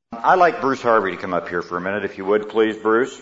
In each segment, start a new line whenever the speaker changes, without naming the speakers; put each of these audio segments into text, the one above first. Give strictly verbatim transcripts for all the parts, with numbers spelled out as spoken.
I'd like Bruce Harvey to come up here for a minute, if you would, please, Bruce.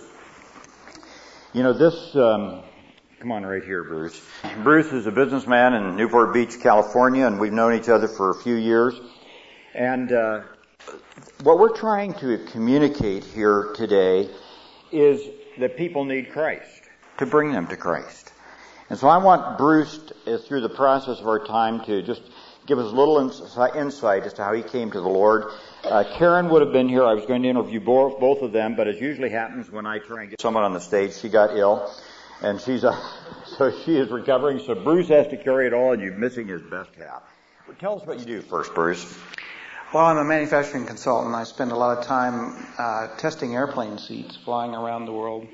You know, this, um, come on right here, Bruce. Bruce is a businessman in Newport Beach, California, and we've known each other for a few years. And uh, what we're trying to communicate here today is that people need Christ, to bring them to Christ. And so I want Bruce, to, through the process of our time, to just give us a little insight as to how he came to the Lord. Uh, Karen would have been here. I was going to interview both, both of them, but as usually happens when I try and get someone on the stage, she got ill, and she's uh, so she is recovering. So Bruce has to carry it all, and you're missing his best half. Well, tell us what you do first, Bruce.
Well, I'm a manufacturing consultant. I spend a lot of time uh, testing airplane seats, flying around the world.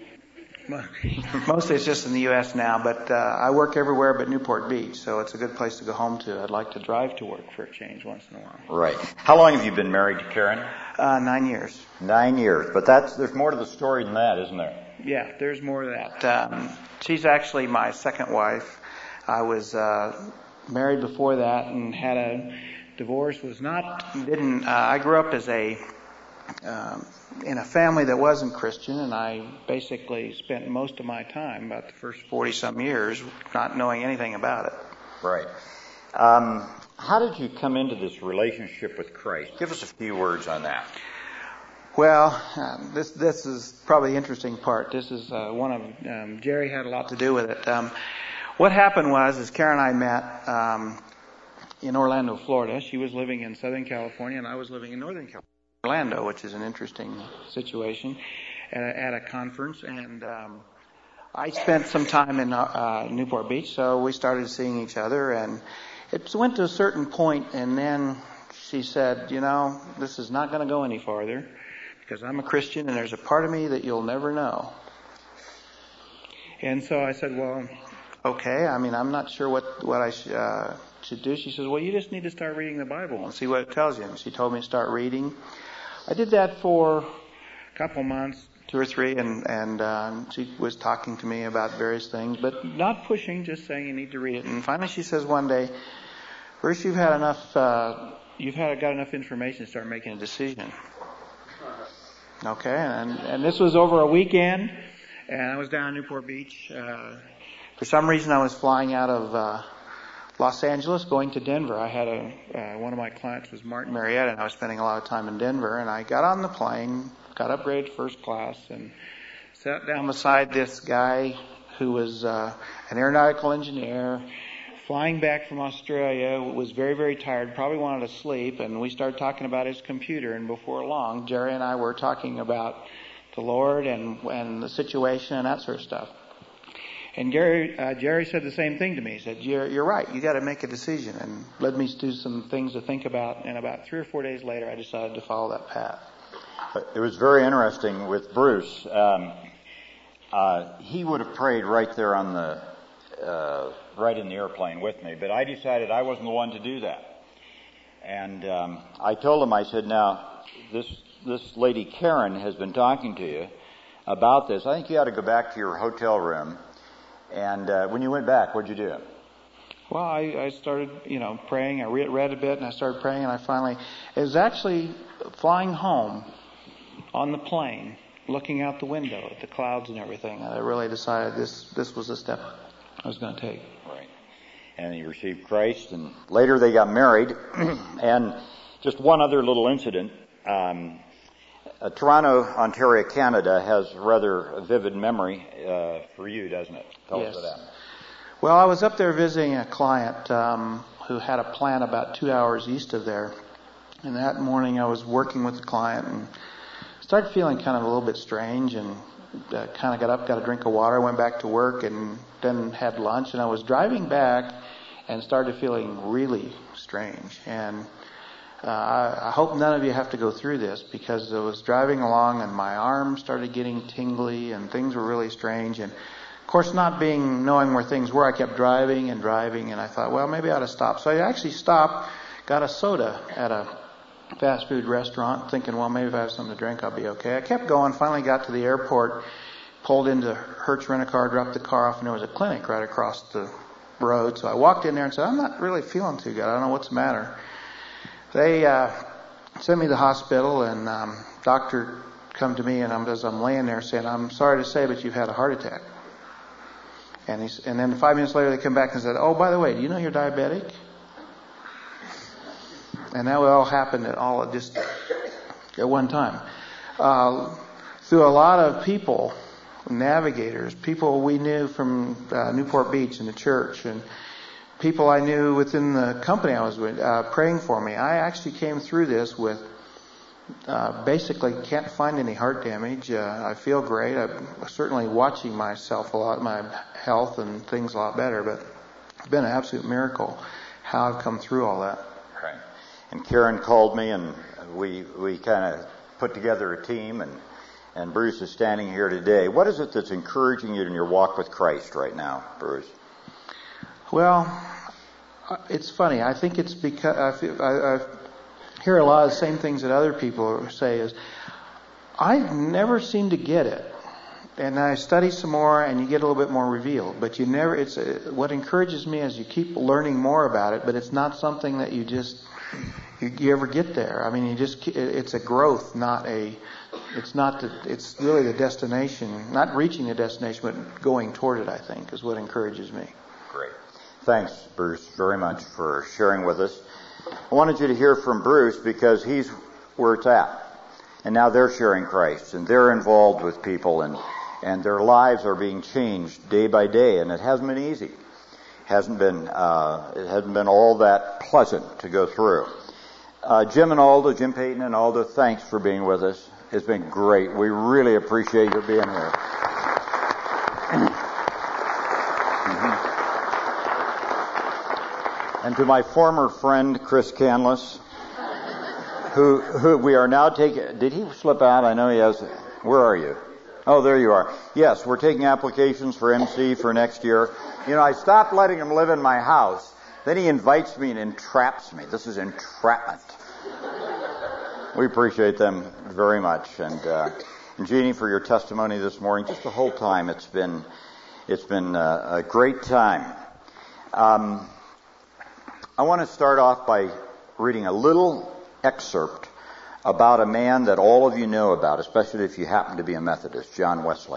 Mostly it's just in the U S now, but uh, I work everywhere but Newport Beach, so it's a good place to go home to. I'd like to drive to work for a change once in a while.
Right. How long have you been married to Karen?
Uh, nine years.
Nine years. But that's there's more to the story than that, isn't there?
Yeah, there's more to that. Um, she's actually my second wife. I was uh, married before that and had a divorce. Was not, didn't, uh, I grew up as a... Um, in a family that wasn't Christian, and I basically spent most of my time, about the first forty-some years, not knowing anything about it.
Right. Um, how did you come into this relationship with Christ? Give us a few words on that.
Well, um, this this is probably the interesting part. This is uh, one of, um, Jerry had a lot to do with it. Um, what happened was, is Karen and I met um, in Orlando, Florida. She was living in Southern California, and I was living in Northern California. Orlando, which is an interesting situation, at a, at a conference, and um, I spent some time in uh, Newport Beach, so we started seeing each other, and it went to a certain point, and then she said, you know, this is not going to go any farther, because I'm a Christian, and there's a part of me that you'll never know. And so I said, well, okay, I mean, I'm not sure what, what I sh- uh, should do. She says, well, you just need to start reading the Bible and see what it tells you. And she told me to start reading. I did that for a couple months, two or three, and, and uh, she was talking to me about various things, but not pushing, just saying you need to read it. And finally she says one day, Bruce, you've had enough, uh, you've had got enough information to start making a decision. Okay, and, and this was over a weekend, and I was down in Newport Beach. Uh, for some reason I was flying out of uh, Los Angeles, going to Denver. I had a uh, one of my clients was Martin Marietta, and I was spending a lot of time in Denver. And I got on the plane, got upgraded to first class, and sat down beside this guy who was uh, an aeronautical engineer, flying back from Australia. Was very, very tired, probably wanted to sleep. And we started talking about his computer. And before long, Jerry and I were talking about the Lord and and the situation and that sort of stuff. And Jerry, uh, Jerry said the same thing to me. He said, you're, you're right, you got to make a decision, and led me to some things to think about. And about three or four days later, I decided to follow that path.
It was very interesting with Bruce. Um, uh, he would have prayed right there on the, uh, right in the airplane with me, but I decided I wasn't the one to do that. And um, I told him, I said, now, this this lady Karen has been talking to you about this. I think you ought to go back to your hotel room. And uh, when you went back, what'd you do?
Well, I, I started, you know, praying. I read, read a bit, and I started praying, and I finally... It was actually flying home on the plane, looking out the window at the clouds and everything. I really decided this this was the step I was going to take.
Right. And he received Christ, and later they got married. And just one other little incident. Um, Uh, Toronto, Ontario, Canada has rather a vivid memory uh, for you, doesn't it? Tell
yes.
us about that.
Well, I was up there visiting a client um, who had a plant about two hours east of there. And that morning I was working with the client and started feeling kind of a little bit strange, and uh, kind of got up, got a drink of water, went back to work, and then had lunch. And I was driving back and started feeling really strange. And Uh, I, I hope none of you have to go through this, because I was driving along and my arms started getting tingly and things were really strange. And of course, not being, knowing where things were, I kept driving and driving, and I thought, well, maybe I ought to stop. So I actually stopped, got a soda at a fast food restaurant, thinking, well, maybe if I have something to drink, I'll be okay. I kept going, finally got to the airport, pulled into Hertz Rent-A-Car, dropped the car off, and there was a clinic right across the road. So I walked in there and said, I'm not really feeling too good. I don't know what's the matter. They uh, sent me to the hospital, and um, doctor come to me, and I'm, as I'm laying there saying, I'm sorry to say, but you've had a heart attack. And he's, and then five minutes later they come back and said, oh, by the way, do you know you're diabetic? And that all happened at all at just at one time. Uh, through a lot of people, navigators, people we knew from uh, Newport Beach and the church, and people I knew within the company I was with, uh, praying for me. I actually came through this with uh, basically can't find any heart damage. Uh, I feel great. I'm certainly watching myself a lot, my health and things a lot better, but it's been an absolute miracle how I've come through all that.
Right. And Karen called me, and we we kind of put together a team, and and Bruce is standing here today. What is it that's encouraging you in your walk with Christ right now, Bruce?
Well, it's funny. I think it's because I, feel, I, I hear a lot of the same things that other people say. Is I never seem to get it, and I study some more, and you get a little bit more revealed. But you never. It's a, what encourages me is you keep learning more about it, but it's not something that you just you, you ever get there. I mean, you just it's a growth, not a. It's not. The, it's really the destination, not reaching the destination, but going toward it. I think is what encourages me.
Great. Thanks, Bruce, very much for sharing with us. I wanted you to hear from Bruce because he's where it's at. And now they're sharing Christ, and they're involved with people, and, and their lives are being changed day by day, and it hasn't been easy. It hasn't been, uh, it hasn't been all that pleasant to go through. Uh, Jim and Aldo, Jim Payton and Aldo, thanks for being with us. It's been great. We really appreciate your being here. And to my former friend, Chris Canlis, who, who we are now taking, did he slip out? I know he has, where are you? Oh, there you are. Yes, we're taking applications for M C for next year. You know, I stopped letting him live in my house. Then he invites me and entraps me. This is entrapment. We appreciate them very much. And, uh, and Jeannie, for your testimony this morning, just the whole time, it's been, it's been uh, a great time. Um, I want to start off by reading a little excerpt about a man that all of you know about, especially if you happen to be a Methodist, John Wesley.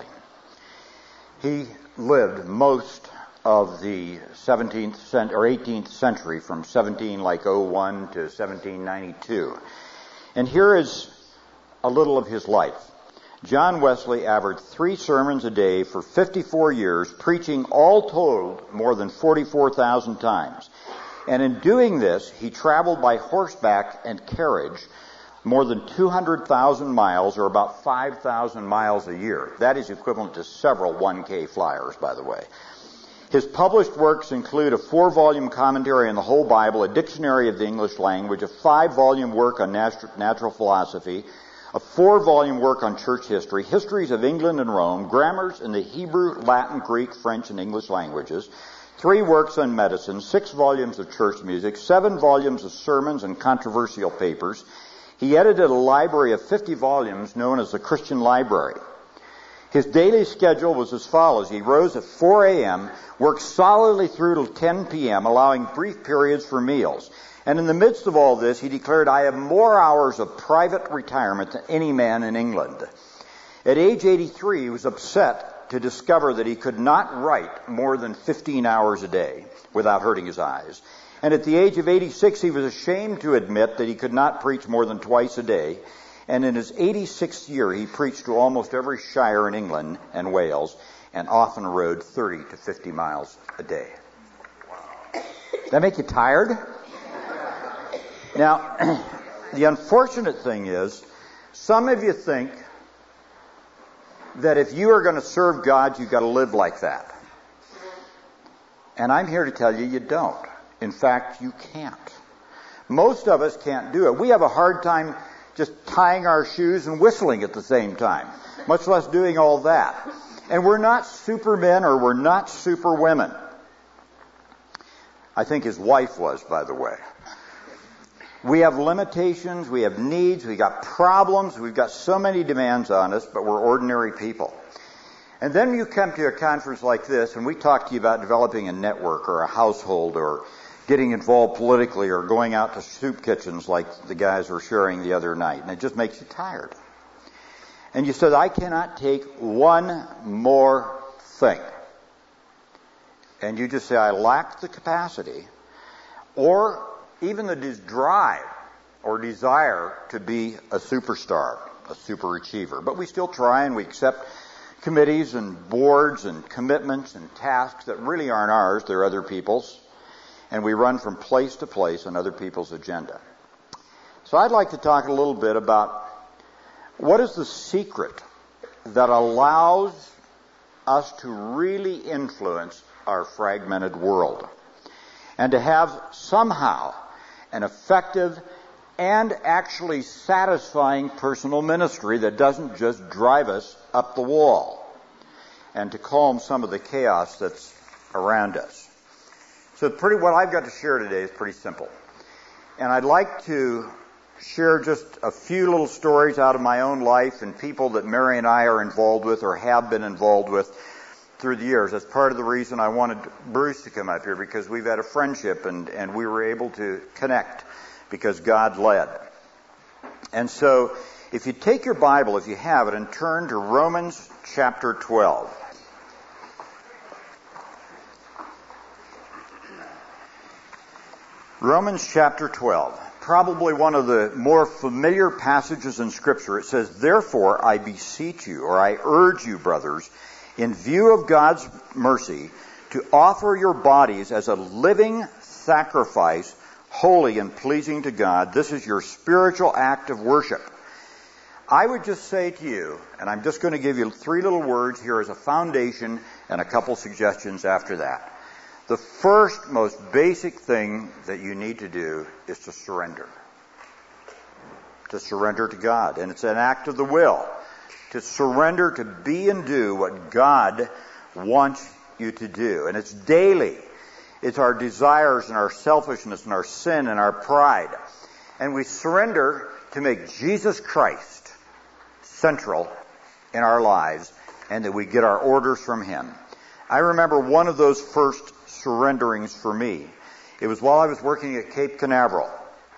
He lived most of the seventeenth cent- or eighteenth century, from seventeen like oh one to seventeen ninety-two. And here is a little of his life. John Wesley averaged three sermons a day for fifty-four years, preaching all told more than forty-four thousand times. And in doing this, he traveled by horseback and carriage more than two hundred thousand miles, or about five thousand miles a year. That is equivalent to several one K flyers, by the way. His published works include a four-volume commentary on the whole Bible, a dictionary of the English language, a five-volume work on natu- natural philosophy, a four-volume work on church history, histories of England and Rome, grammars in the Hebrew, Latin, Greek, French, and English languages, three works on medicine, six volumes of church music, seven volumes of sermons and controversial papers. He edited a library of fifty volumes known as the Christian Library. His daily schedule was as follows. He rose at four a.m., worked solidly through till ten p.m., allowing brief periods for meals. And in the midst of all this, he declared, I have more hours of private retirement than any man in England. At age eighty-three, he was upset to discover that he could not write more than fifteen hours a day without hurting his eyes. And at the age of eighty-six, he was ashamed to admit that he could not preach more than twice a day. And in his eighty-sixth year, he preached to almost every shire in England and Wales, and often rode thirty to fifty miles a day. Does that make you tired? Now, the unfortunate thing is, some of you think that if you are going to serve God, you've got to live like that. And I'm here to tell you, you don't. In fact, you can't. Most of us can't do it. We have a hard time just tying our shoes and whistling at the same time, much less doing all that. And we're not supermen or we're not superwomen. I think his wife was, by the way. We have limitations, we have needs, we've got problems, we've got so many demands on us, but we're ordinary people. And then you come to a conference like this, and we talk to you about developing a network or a household or getting involved politically or going out to soup kitchens like the guys were sharing the other night. And it just makes you tired. And you said, I cannot take one more thing. And you just say, I lack the capacity or even the drive or desire to be a superstar, a super achiever. But we still try, and we accept committees and boards and commitments and tasks that really aren't ours, they're other people's. And we run from place to place on other people's agenda. So I'd like to talk a little bit about what is the secret that allows us to really influence our fragmented world and to have somehow an effective and actually satisfying personal ministry that doesn't just drive us up the wall and to calm some of the chaos that's around us. So pretty what I've got to share today is pretty simple. And I'd like to share just a few little stories out of my own life and people that Mary and I are involved with or have been involved with through the years. That's part of the reason I wanted Bruce to come up here, because we've had a friendship and, and we were able to connect because God led. And so if you take your Bible, if you have it, and turn to Romans chapter twelve. Romans chapter twelve, probably one of the more familiar passages in Scripture. It says, therefore I beseech you, or I urge you, brothers, in view of God's mercy, to offer your bodies as a living sacrifice, holy and pleasing to God. This is your spiritual act of worship. I would just say to you, and I'm just going to give you three little words here as a foundation and a couple suggestions after that. The first, most basic thing that you need to do is to surrender. To surrender to God. And it's an act of the will. To surrender to be and do what God wants you to do. And it's daily. It's our desires and our selfishness and our sin and our pride. And we surrender to make Jesus Christ central in our lives and that we get our orders from Him. I remember one of those first surrenderings for me. It was while I was working at Cape Canaveral.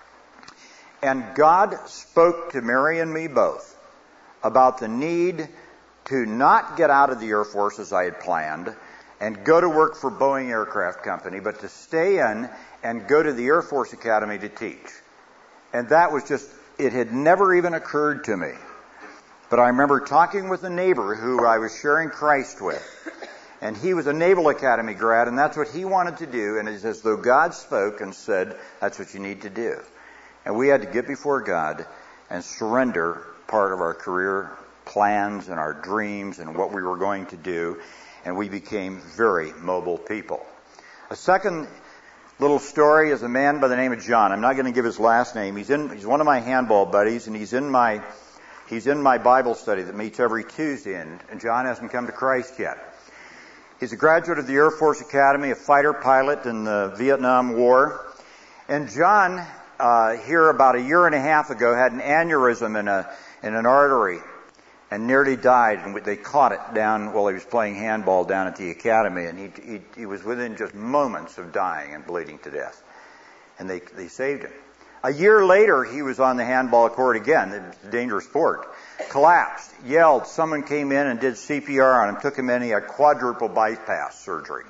And God spoke to Mary and me both about the need to not get out of the Air Force as I had planned and go to work for Boeing Aircraft Company, but to stay in and go to the Air Force Academy to teach. And that was just, it had never even occurred to me. But I remember talking with a neighbor who I was sharing Christ with. And he was a Naval Academy grad, and that's what he wanted to do. And it's as though God spoke and said, that's what you need to do. And we had to get before God and surrender part of our career plans and our dreams and what we were going to do. And we became very mobile people. A second little story is a man by the name of John. I'm not going to give his last name. He's in. He's one of my handball buddies, and he's in my he's in my Bible study that meets every Tuesday. And, and John hasn't come to Christ yet. He's a graduate of the Air Force Academy, a fighter pilot in the Vietnam War. And John, uh, here about a year and a half ago, had an aneurysm in a in an artery and nearly died. And they caught it down while he was playing handball down at the academy. And he he, he was within just moments of dying and bleeding to death. And they they saved him. A year later, he was on the handball court again. It's a dangerous sport. Collapsed, yelled. Someone came in and did C P R on him, took him in. He had quadruple bypass surgery.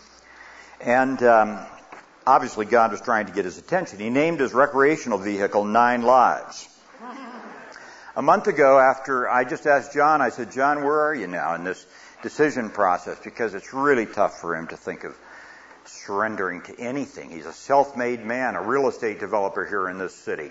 And um, obviously God was trying to get his attention. He named his recreational vehicle Nine Lives. A month ago, after I just asked John, I said, John, where are you now in this decision process? Because it's really tough for him to think of surrendering to anything. He's a self-made man, a real estate developer here in this city.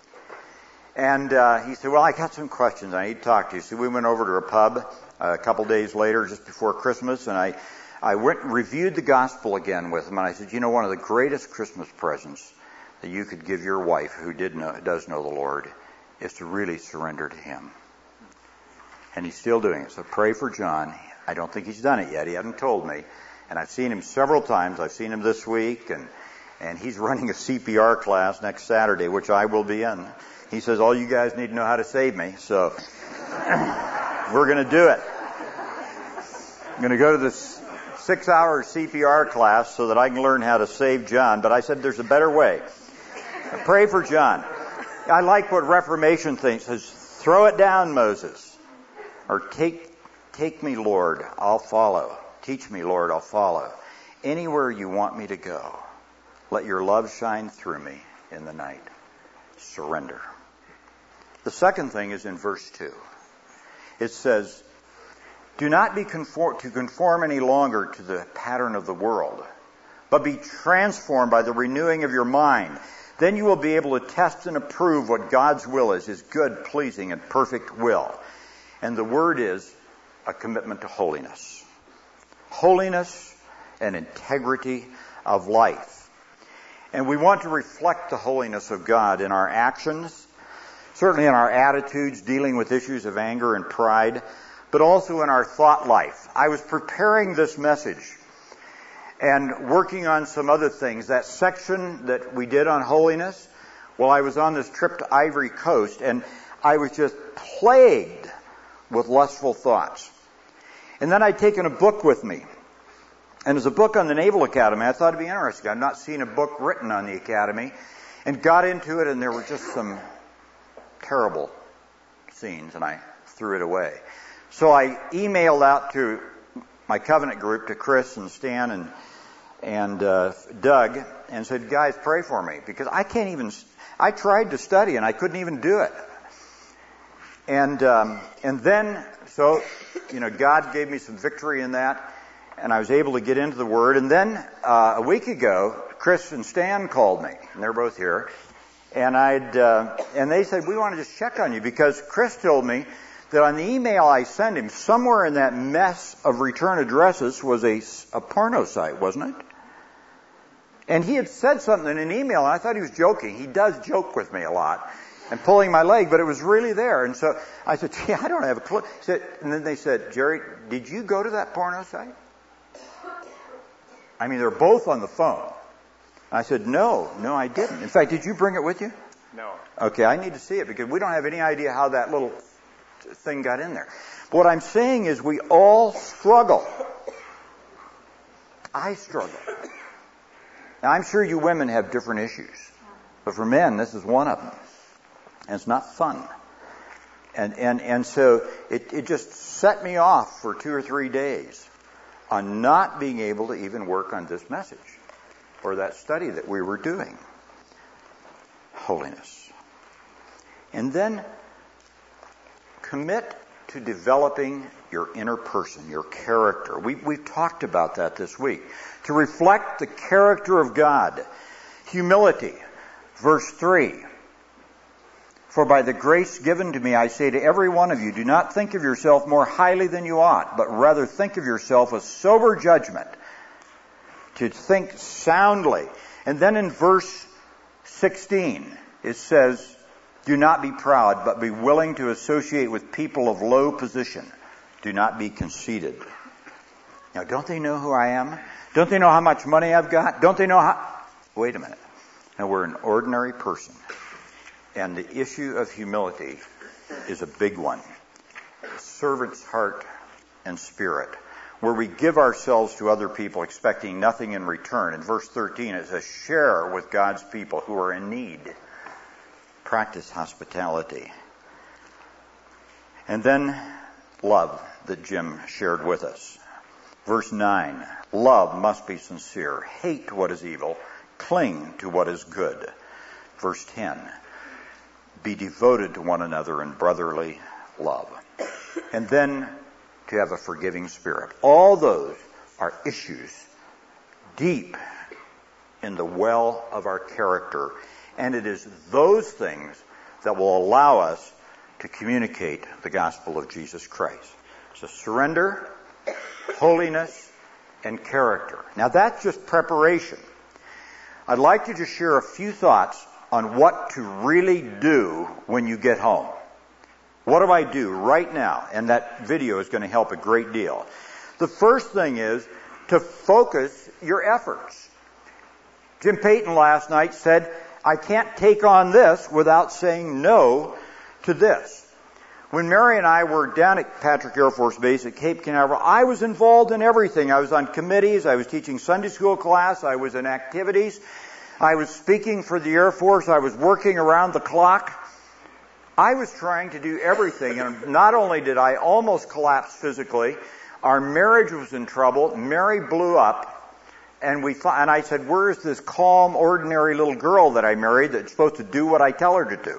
And uh, he said, well, I got some questions I need to talk to you. So we went over to a pub uh, a couple days later, just before Christmas, and I, I went and reviewed the gospel again with him. And I said, you know, one of the greatest Christmas presents that you could give your wife, who did know, does know the Lord, is to really surrender to Him. And he's still doing it. So pray for John. I don't think he's done it yet. He hasn't told me. And I've seen him several times. I've seen him this week, and and he's running a C P R class next Saturday, which I will be in. He says, all you guys need to know how to save me. So we're going to do it. I'm going to go to the six-hour C P R class so that I can learn how to save John, but I said there's a better way. Pray for John. I like what Reformation thinks. Says, throw it down, Moses. Or take, take me, Lord, I'll follow. Teach me, Lord, I'll follow. Anywhere you want me to go, let your love shine through me in the night. Surrender. The second thing is in verse two. It says, do not be conform, to conform any longer to the pattern of the world, but be transformed by the renewing of your mind. Then you will be able to test and approve what God's will is, his good, pleasing, and perfect will. And the word is a commitment to holiness. Holiness and integrity of life. And we want to reflect the holiness of God in our actions, certainly in our attitudes, dealing with issues of anger and pride, but also in our thought life. I was preparing this message and working on some other things. That section that we did on holiness, well, I was on this trip to Ivory Coast, and I was just plagued with lustful thoughts. And then I'd taken a book with me. And there's a book on the Naval Academy. I thought it'd be interesting. I've not seen a book written on the Academy. And got into it, and there were just some terrible scenes, and I threw it away. So I emailed out to my covenant group, to Chris and Stan and and uh, Doug, and said, guys, pray for me, because I can't even, I tried to study and I couldn't even do it. And um, and then, so, you know, God gave me some victory in that, and I was able to get into the Word. And then uh, a week ago, Chris and Stan called me, and they're both here, and I'd uh, and they said, we want to just check on you, because Chris told me that on the email I sent him, somewhere in that mess of return addresses was a, a porno site, wasn't it? And he had said something in an email, and I thought he was joking. He does joke with me a lot, and pulling my leg, but it was really there. And so I said, gee, I don't have a clue. He said, and then they said, Jerry, did you go to that porno site? I mean, they're both on the phone. I said, no, no, I didn't. In fact, did you bring it with you?
No.
Okay, I need to see it, because we don't have any idea how that little thing got in there. But what I'm saying is we all struggle. I struggle. Now, I'm sure you women have different issues. But for men, this is one of them. And it's not fun. And and, and so it, it just set me off for two or three days on not being able to even work on this message or that study that we were doing. Holiness. And then commit to developing your inner person, your character. We, we've talked about that this week. To reflect the character of God. Humility. Verse three. For by the grace given to me, I say to every one of you, do not think of yourself more highly than you ought, but rather think of yourself with sober judgment, to think soundly. And then in verse sixteen, it says, do not be proud, but be willing to associate with people of low position. Do not be conceited. Now, don't they know who I am? Don't they know how much money I've got? Don't they know how... Wait a minute. Now, we're an ordinary person. And the issue of humility is a big one. Servant's heart and spirit, where we give ourselves to other people expecting nothing in return. In verse thirteen, it says, share with God's people who are in need. Practice hospitality. And then love that Jim shared with us. Verse nine, love must be sincere. Hate what is evil. Cling to what is good. Verse ten, be devoted to one another in brotherly love. And then to have a forgiving spirit. All those are issues deep in the well of our character. And it is those things that will allow us to communicate the gospel of Jesus Christ. So surrender, holiness, and character. Now that's just preparation. I'd like to just share a few thoughts on what to really do when you get home. What do I do right now? And that video is going to help a great deal. The first thing is to focus your efforts. Jim Payton last night said, I can't take on this without saying no to this. When Mary and I were down at Patrick Air Force Base at Cape Canaveral, I was involved in everything. I was on committees, I was teaching Sunday school class, I was in activities, I was speaking for the Air Force, I was working around the clock. I was trying to do everything, and not only did I almost collapse physically, our marriage was in trouble. Mary blew up, and we and I said, "Where is this calm, ordinary little girl that I married that's supposed to do what I tell her to do?"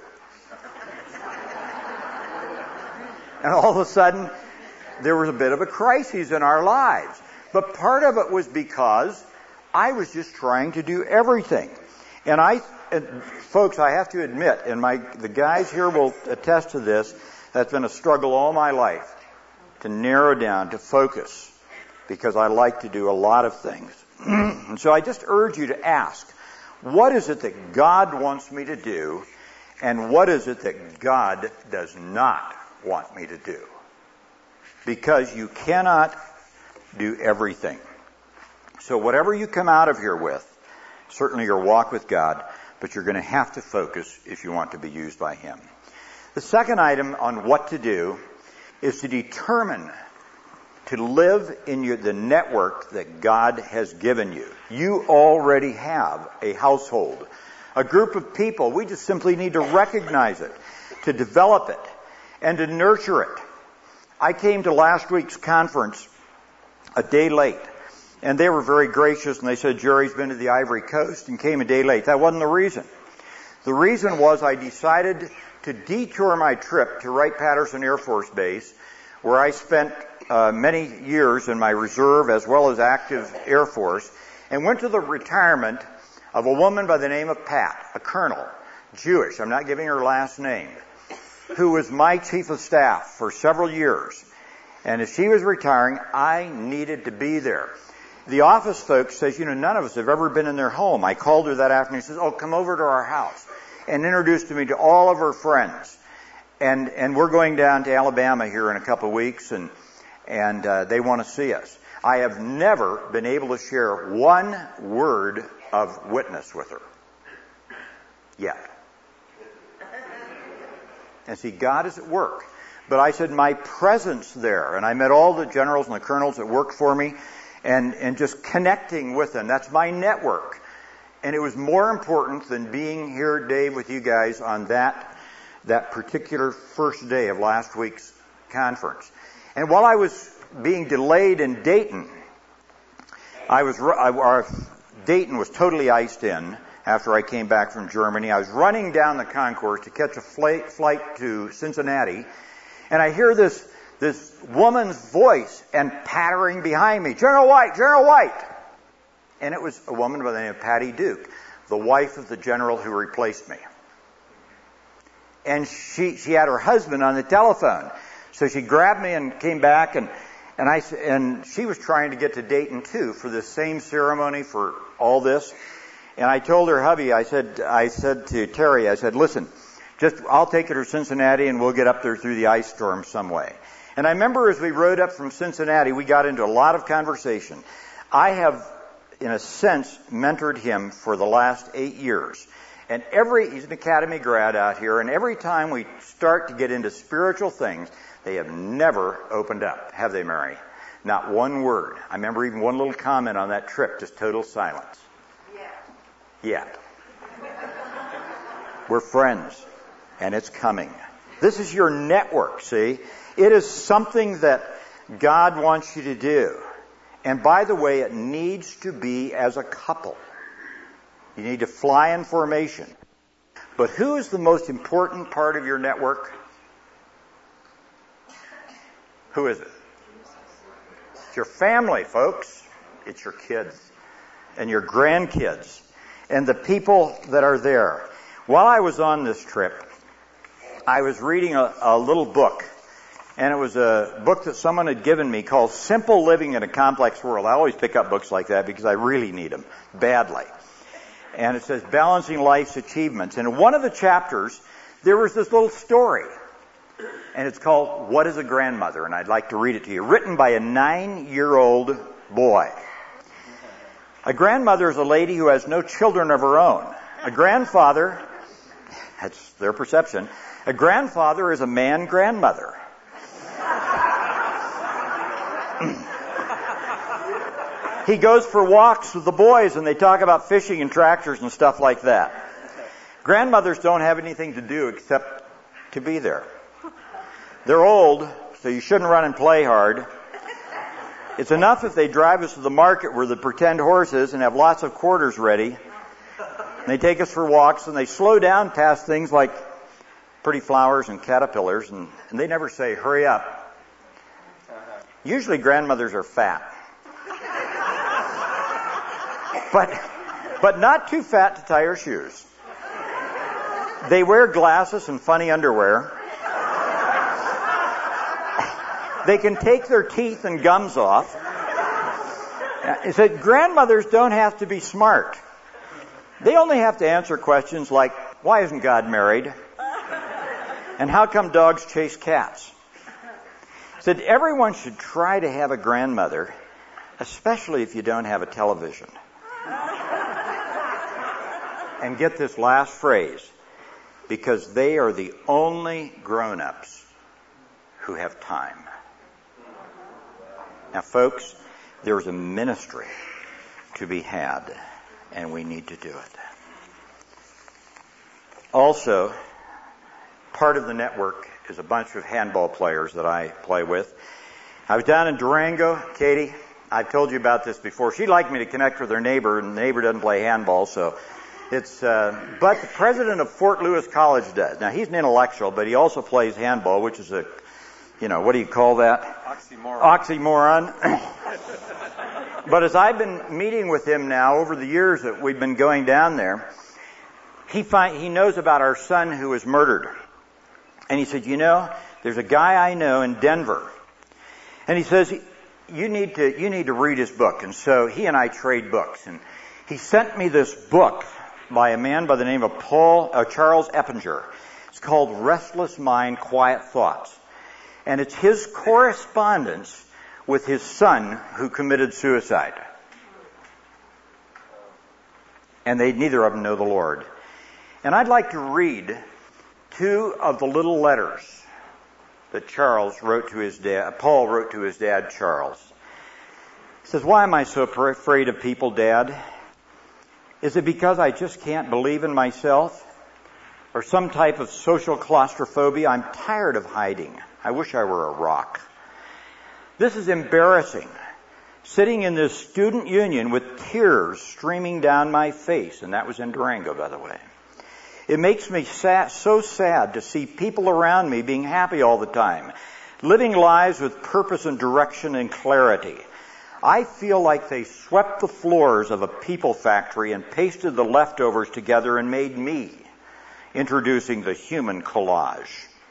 And all of a sudden, there was a bit of a crisis in our lives. But part of it was because I was just trying to do everything. And I, and folks, I have to admit, and my the guys here will attest to this, that's been a struggle all my life to narrow down, to focus, because I like to do a lot of things. And so I just urge you to ask, what is it that God wants me to do, and what is it that God does not want me to do? Because you cannot do everything. So whatever you come out of here with, certainly your walk with God, but you're going to have to focus if you want to be used by Him. The second item on what to do is to determine to live in your, the network that God has given you. You already have a household, a group of people. We just simply need to recognize it, to develop it, and to nurture it. I came to last week's conference a day late, and they were very gracious, and they said, "Jerry's been to the Ivory Coast and came a day late." That wasn't the reason. The reason was I decided to detour my trip to Wright-Patterson Air Force Base, where I spent uh, many years in my reserve as well as active Air Force, and went to the retirement of a woman by the name of Pat, a colonel, Jewish, I'm not giving her last name, who was my chief of staff for several years. And as she was retiring, I needed to be there. The office folks says, you know, none of us have ever been in their home. I called her that afternoon. She says, "Oh, come over to our house," and introduced me to all of her friends. And and we're going down to Alabama here in a couple of weeks, and and uh, they want to see us. I have never been able to share one word of witness with her yet. And see, God is at work. But I said my presence there, and I met all the generals and the colonels that worked for me, and, and just connecting with them. That's my network. And it was more important than being here, Dave, with you guys on that, that particular first day of last week's conference. And while I was being delayed in Dayton, I was, I, our, Dayton was totally iced in after I came back from Germany. I was running down the concourse to catch a flight, flight to Cincinnati, and I hear this this woman's voice and pattering behind me, "General White, General White!" And it was a woman by the name of Patty Duke, the wife of the general who replaced me. And she she had her husband on the telephone, so she grabbed me and came back, and and I and she was trying to get to Dayton too for the same ceremony, for all this. And I told her hubby, I said, I said to Terry, I said, "Listen, just I'll take her to Cincinnati and we'll get up there through the ice storm some way." And I remember as we rode up from Cincinnati, we got into a lot of conversation. I have, in a sense, mentored him for the last eight years. And every, he's an academy grad out here, and every time we start to get into spiritual things, they have never opened up, have they, Mary? Not one word. I remember even one little comment on that trip, just total silence. Yeah. We're friends, and it's coming. This is your network, see? It is something that God wants you to do. And by the way, it needs to be as a couple. You need to fly in formation. But who is the most important part of your network? Who is it? It's your family, folks. It's your kids and your grandkids and the people that are there. While I was on this trip, I was reading a, a little book, and it was a book that someone had given me called Simple Living in a Complex World. I always pick up books like that because I really need them badly. And it says Balancing Life's Achievements. And in one of the chapters, there was this little story, and it's called What is a Grandmother? And I'd like to read it to you. Written by a nine-year-old boy. A grandmother is a lady who has no children of her own. A grandfather, that's their perception, A grandfather is a man grandmother. He goes for walks with the boys and they talk about fishing and tractors and stuff like that. Grandmothers don't have anything to do except to be there. They're old, so you shouldn't run and play hard. It's enough if they drive us to the market where the pretend horse is and have lots of quarters ready. And they take us for walks and they slow down past things like pretty flowers and caterpillars and, and they never say, hurry up. Usually grandmothers are fat. But, but not too fat to tie her shoes. They wear glasses and funny underwear. They can take their teeth and gums off. It said grandmothers don't have to be smart. They only have to answer questions like, why isn't God married? And how come dogs chase cats? It said everyone should try to have a grandmother, especially if you don't have a television. And get this last phrase, because they are the only grown-ups who have time. Now, folks, there's a ministry to be had, and we need to do it. Also, part of the network is a bunch of handball players that I play with. I was down in Durango. Katie, I've told you about this before. She'd like me to connect with her neighbor, and the neighbor doesn't play handball, so it's, uh, but the president of Fort Lewis College does. Now, he's an intellectual, but he also plays handball, which is a, you know, what do you call that?
Oxymoron.
Oxymoron. But as I've been meeting with him now over the years that we've been going down there, he find, he knows about our son who was murdered. And he said, you know, there's a guy I know in Denver. And he says, you need to, you need to read his book. And so he and I trade books. And he sent me this book by a man by the name of Paul, uh, Charles Eppinger. It's called Restless Mind, Quiet Thoughts. And it's his correspondence with his son who committed suicide. And they neither of them know the Lord. And I'd like to read two of the little letters that Charles wrote to his dad, Paul wrote to his dad, Charles. He says, why am I so afraid of people, Dad? Is it because I just can't believe in myself? Or some type of social claustrophobia? I'm tired of hiding. I wish I were a rock. This is embarrassing. Sitting in this student union with tears streaming down my face. And that was in Durango, by the way. It makes me sad, so sad to see people around me being happy all the time. Living lives with purpose and direction and clarity. I feel like they swept the floors of a people factory and pasted the leftovers together and made me, introducing the human collage.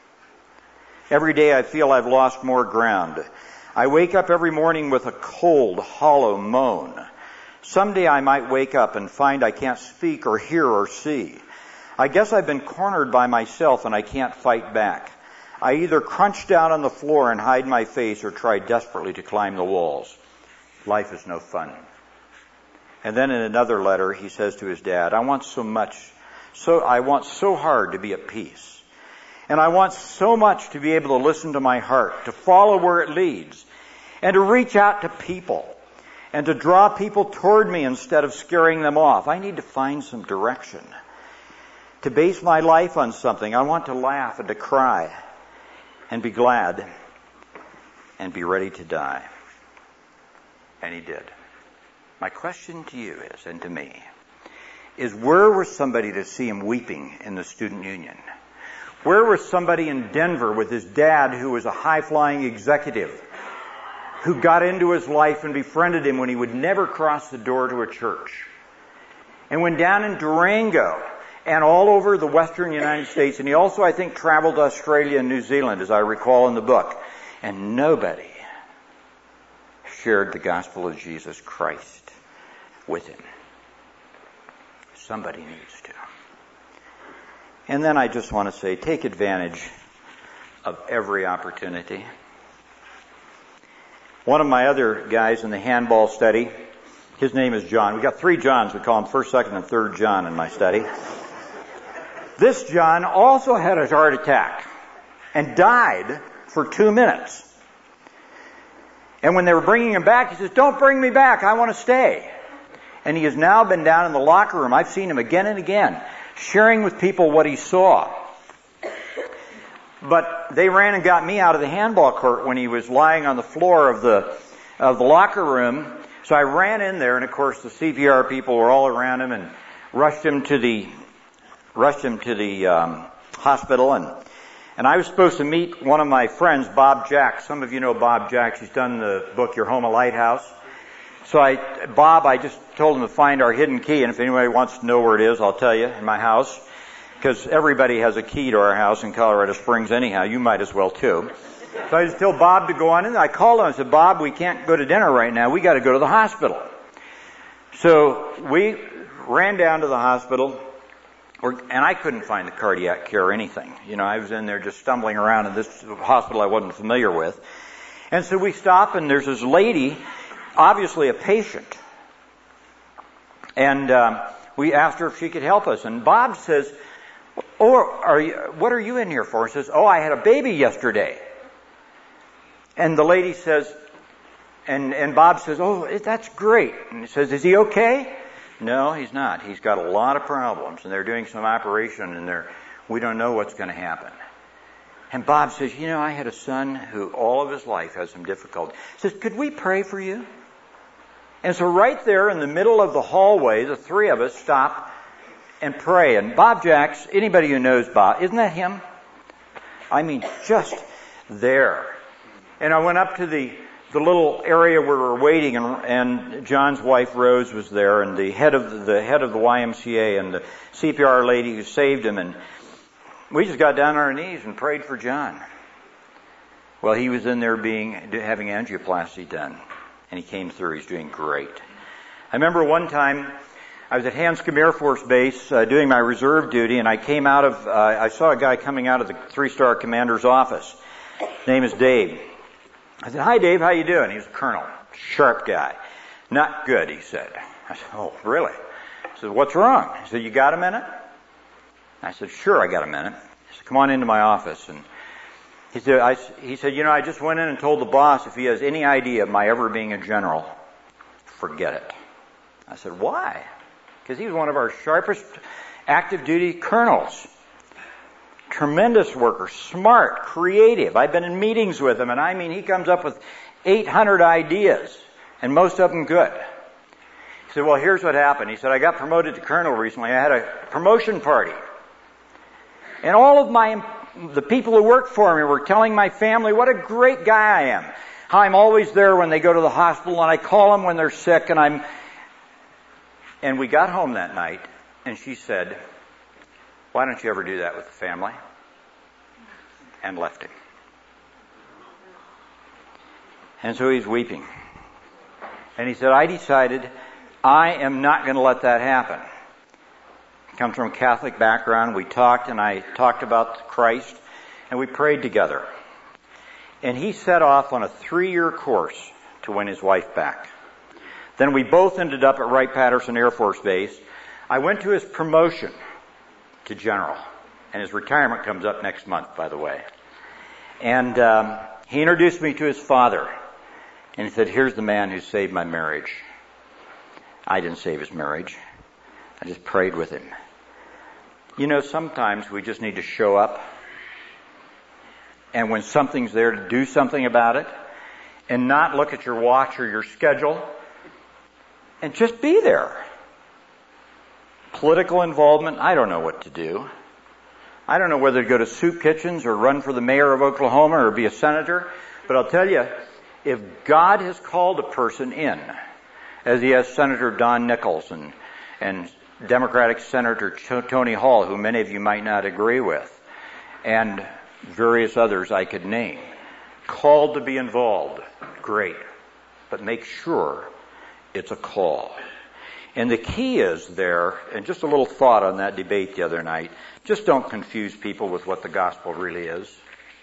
Every day I feel I've lost more ground. I wake up every morning with a cold, hollow moan. Someday I might wake up and find I can't speak or hear or see. I guess I've been cornered by myself and I can't fight back. I either crunch down on the floor and hide my face or try desperately to climb the walls. Life is no fun. And then in another letter, he says to his dad, I want so much, so I want so hard to be at peace. And I want so much to be able to listen to my heart, to follow where it leads, and to reach out to people, and to draw people toward me instead of scaring them off. I need to find some direction. To base my life on something. I want to laugh and to cry and be glad and be ready to die. And he did. My question to you is, and to me, is where was somebody to see him weeping in the student union? Where was somebody in Denver with his dad who was a high-flying executive who got into his life and befriended him when he would never cross the door to a church? And when down in Durango and all over the western United States, and he also, I think, traveled to Australia and New Zealand, as I recall in the book, and nobody shared the gospel of Jesus Christ with him. Somebody needs to. And then I just want to say, take advantage of every opportunity. One of my other guys in the handball study, his name is John. We've got three Johns. We call him first, second, and third John in my study. This John also had a heart attack and died for two minutes. And when they were bringing him back, he says, don't bring me back, I want to stay. And he has now been down in the locker room. I've seen him again and again, sharing with people what he saw. But they ran and got me out of the handball court when he was lying on the floor of the of the locker room. So I ran in there, and of course the C P R people were all around him and rushed him to the rushed him to the um, hospital. And and I was supposed to meet one of my friends, Bob Jacks. Some of you know Bob Jacks. He's done the book Your Home a Lighthouse. So I, Bob, I just told him to find our hidden key, and if anybody wants to know where it is, I'll tell you, in my house. Because everybody has a key to our house in Colorado Springs anyhow. You might as well too. So I just told Bob to go on in. I called him and said, Bob, we can't go to dinner right now. We got to go to the hospital. So we ran down to the hospital, and I couldn't find the cardiac care or anything. You know, I was in there just stumbling around in this hospital I wasn't familiar with. And so we stop, and there's this lady, obviously a patient. And um, we asked her if she could help us. And Bob says, oh, are you, what are you in here for? He says, oh, I had a baby yesterday. And the lady says, and, and Bob says, oh, that's great. And he says, is he okay? No, he's not. He's got a lot of problems, and they're doing some operation, and they're, we don't know what's going to happen. And Bob says, you know, I had a son who all of his life has some difficulty. He says, could we pray for you? And so right there in the middle of the hallway, the three of us stop and pray. And Bob Jacks, anybody who knows Bob, isn't that him? I mean, just there. And I went up to the, the little area where we were waiting, and, and John's wife Rose was there, and the head of the, the head of the Y M C A, and the C P R lady who saved him, and we just got down on our knees and prayed for John. Well, he was in there being having angioplasty done, and he came through. He's doing great. I remember one time I was at Hanscom Air Force Base uh, doing my reserve duty, and I came out of, uh, I saw a guy coming out of the three-star commander's office. His name is Dave. I said, hi, Dave, how you doing? He was a colonel, sharp guy. Not good, he said. I said, oh, really? I said, what's wrong? He said, you got a minute? I said, sure, I got a minute. He said, come on into my office. And he said, I, he said, you know, I just went in and told the boss if he has any idea of my ever being a general, forget it. I said, why? Because he was one of our sharpest active duty colonels. Tremendous worker, smart, creative. I've been in meetings with him, and I mean, he comes up with eight hundred ideas, and most of them good. He said, well, here's what happened. He said, I got promoted to colonel recently. I had a promotion party. And all of my, the people who worked for me were telling my family what a great guy I am. How I'm always there when they go to the hospital, and I call them when they're sick, and I'm... And we got home that night, and she said, why don't you ever do that with the family? And left him. And so he's weeping. And he said, I decided I am not going to let that happen. He comes from a Catholic background. We talked, and I talked about Christ, and we prayed together. And he set off on a three-year course to win his wife back. Then we both ended up at Wright-Patterson Air Force Base. I went to his promotion to general. And his retirement comes up next month, by the way. And um, he introduced me to his father. And he said, here's the man who saved my marriage. I didn't save his marriage. I just prayed with him. You know, sometimes we just need to show up. And when something's there, to do something about it. And not look at your watch or your schedule. And just be there. Political involvement, I don't know what to do. I don't know whether to go to soup kitchens or run for the mayor of Oklahoma or be a senator. But I'll tell you, if God has called a person in, as he has Senator Don Nichols and, and Democratic Senator Tony Hall, who many of you might not agree with, and various others I could name, called to be involved, great. But make sure it's a call. And the key is there, and just a little thought on that debate the other night, just don't confuse people with what the gospel really is,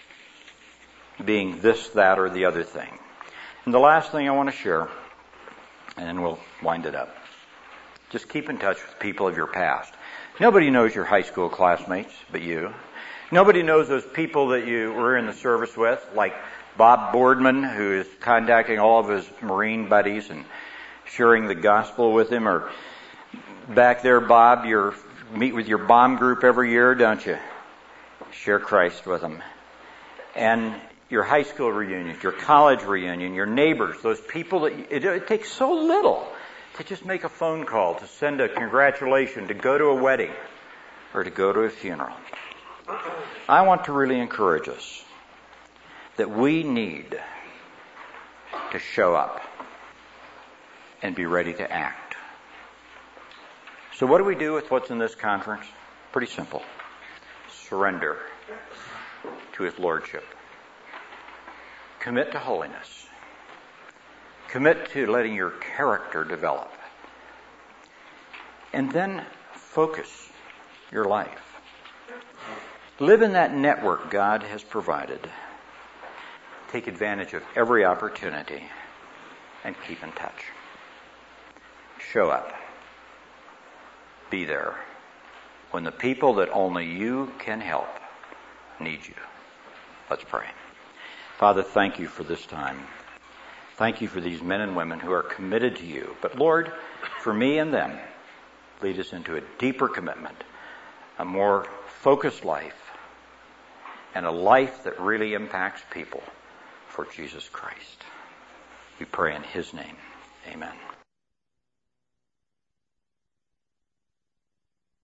being this, that, or the other thing. And the last thing I want to share, and then we'll wind it up. Just keep in touch with people of your past. Nobody knows your high school classmates but you. Nobody knows those people that you were in the service with, like Bob Boardman, who is contacting all of his Marine buddies and sharing the gospel with him. Or back there, Bob, you meet with your bomb group every year, don't you? Share Christ with them. And your high school reunion, your college reunion, your neighbors, those people that, it, it takes so little to just make a phone call, to send a congratulation, to go to a wedding, or to go to a funeral. I want to really encourage us that we need to show up and be ready to act. So what do we do with what's in this conference? Pretty simple. Surrender to His Lordship. Commit to holiness. Commit to letting your character develop. And then focus your life. Live in that network God has provided. Take advantage of every opportunity and keep in touch. Show up. Be there when the people that only you can help need you. Let's pray. Father, thank you for this time. Thank you for these men and women who are committed to you. But Lord, for me and them, lead us into a deeper commitment, a more focused life, and a life that really impacts people for Jesus Christ. We pray in His name. Amen.